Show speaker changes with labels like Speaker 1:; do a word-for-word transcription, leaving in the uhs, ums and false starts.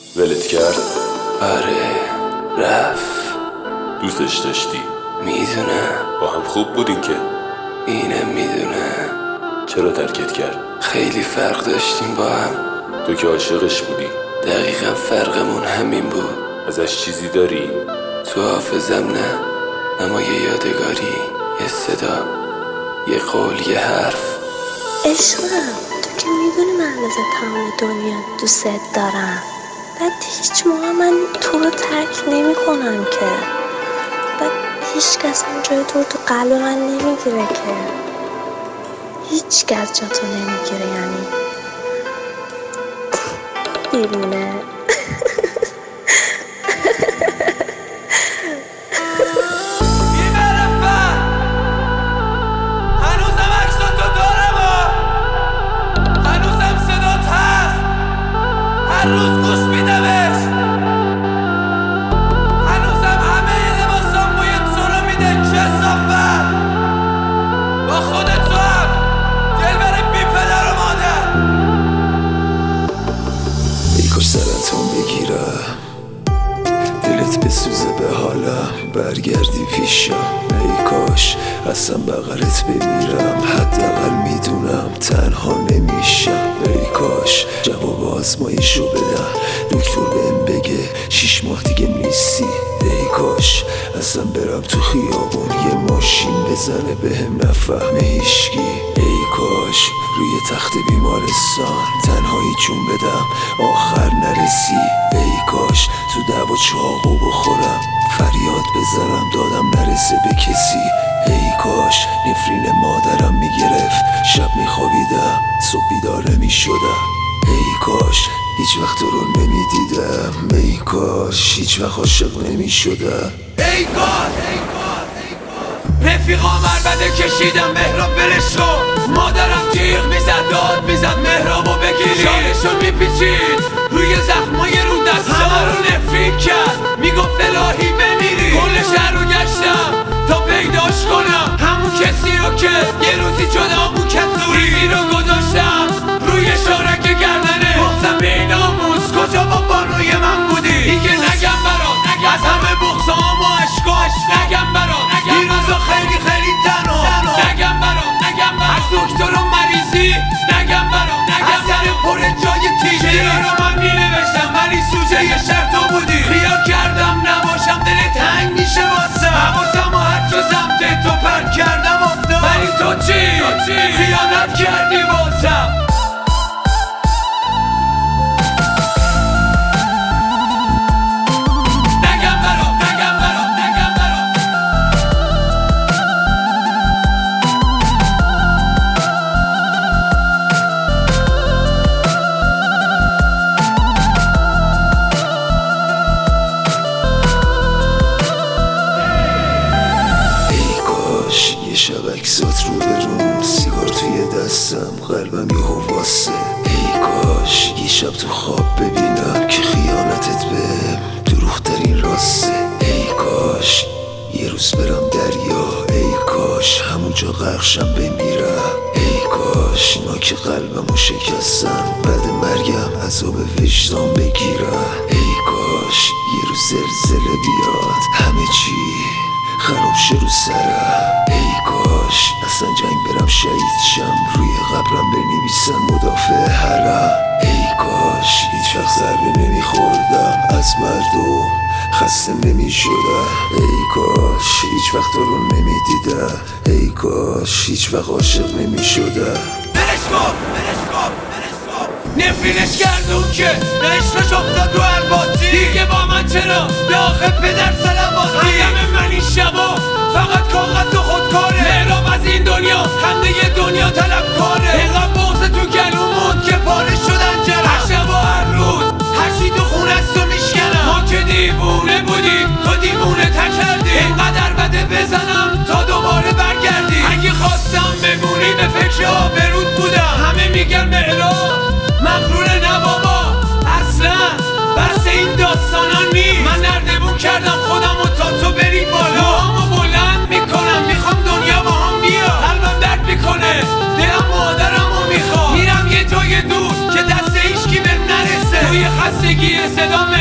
Speaker 1: ولت کرد؟
Speaker 2: آره رفت.
Speaker 1: دوستش داشتی؟
Speaker 2: میدونم.
Speaker 1: با هم خوب بودین که؟
Speaker 2: اینم میدونه.
Speaker 1: چرا ترکت کرد؟
Speaker 2: خیلی فرق داشتیم با هم.
Speaker 1: تو که عاشقش بودی.
Speaker 2: دقیقا فرقمون همین بود.
Speaker 1: ازش چیزی داری؟
Speaker 2: تو حافظم نه، اما یه یادگاری، یه صدا، یه قول، یه حرف.
Speaker 3: عشقم تو که میدونی من از تمام دنیا دوست دارم. بعد هیچ موقع من تو رو ترک نمی کنم که. بعد هیچ کس هم جای تو تو قلب من نمیگیره که. هیچ کس جا تو نمیگیره، یعنی دیوونه.
Speaker 4: هر روز گوش میدمش، هنوزم همه لباسام بوی تو رو میده. چه صفت با خودت تو هم دل بره بی پدر و مادر.
Speaker 5: ای کاش سرطان بگیرم، دلت بسوزه به حالم، برگردی پیشم. ای کاش اصلا بغلت بمیرم، حداقل میدونم تنها نمیشم. ای کاش جواب آزمایشو بدم، دکتر بهم بگه شیش ماه دیگه نیستی. ای کاش اصلا برم تو خیابون، یه ماشین بزنه بهم نفهمه هیشکی. ای کاش روی تخت بیمارستان تنهایی جون بدم آخر نرسی. ای کاش تو دعوا چاقو بخورم، فریاد بزنم دادم نرسه به کسی. ای کاش نفرین مادرم میگرفت، شب میخوابیدم صبح بیدار نمیشدم. ای کاش هیچ وقت تو رو نمیدیدم، ای کاش هیچ وقت عاشق نمیشدم.
Speaker 4: ای کاش رفیقا مربده کشیدم مهراب ولش کن. مادرم جیغ میزد داد میزد مهرابو بگیری، شالشو میپیچید روی زخمای رو دستا، همه رو نفرین کرد میگفت الهی بمیری. کل شهر رو گشتم تا پیداش کنم، همون کسی رو که یه روزی جدا بود کتوری رو گذاشتم روی شارک گردنه. گفتم به ناموس کجا با بانوی من بودی؟ دیگه نگم برات از همه بغضام و عشقاش، نگم برات این روزا خیلی خیلی تنها، نگم برات نگم برات از دکتر و مریضی، نگم برات نگم سر پر جای تیزی. شعرها رو من مینوشتم ولی سوژه یه شرط تو بودی. خیال کردم نباشم دل تنگ میشه واسم، حواسم و هر جا سمت تو پرت کردم افتاد، ولی تو چی؟ خیانت کردی واسم.
Speaker 5: یه شب عکسات رو برون، سیگار توی دستم، قلبم یهو واسه. ای کاش یه شب تو خواب ببینم که خیانتت بهم دروغ ترین راسته. ای کاش یه روز برم دریا، ای کاش همونجا غرقشم بمیرم. ای کاش اینا که قلبمو شکستن بعد مرگم عذاب وجدان بگیرم. ای کاش یه روز زلزله بیاد همه چی خراب شه رو سرم. ای کاش اصلا جنگ برم شهید شم، روی قبرم بنویسن مدافع حرم. ای کاش هیچ وقت ضربه نمیخوردم از مردم، خسته نمیشدم. ای کاش هیچ وقت تو رو نمیدیدم، ای کاش هیچ وقت عاشق نمیشدم.
Speaker 4: برش کن برش کن نفرینش کرد اون که عشقش افتاد رو الباطی. دیگه با من چرا به آخه پدر سلواتی؟ همه من این شبا فقط کاغذ و خودکاره. مهراب از این دنیا خنده دنیا طلب کاره. اینقدر بغض تو گلومون که پاره شدن جرم. هر شب و هر روز هرچی تو خونه است و میشکنم. ما که دیوونه بودیم تو دیوونه تر کردی. اینقدر بده بزنم تا دوباره برگردی. اگه خواستم بمونی به فکر آبرود بودم. همه میگن مهراب مغروره نه بابا، اصلا بس این داستانا نی. من نردبون کردم خودم و تا تو بری بالا. موهامو بلند میکنم میخوام دنیا با هم بیا. قلبم درد میکنه دلم مادرمو میخواد. میرم یه جای دور که دست هیچکی بهم نرسه. روی خط خستگی صدا